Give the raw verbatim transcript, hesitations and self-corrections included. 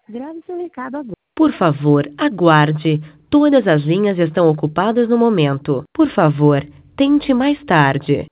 Grave seu recado agora. Por favor, aguarde. Todas as linhas estão ocupadas no momento. Por favor, tente mais tarde.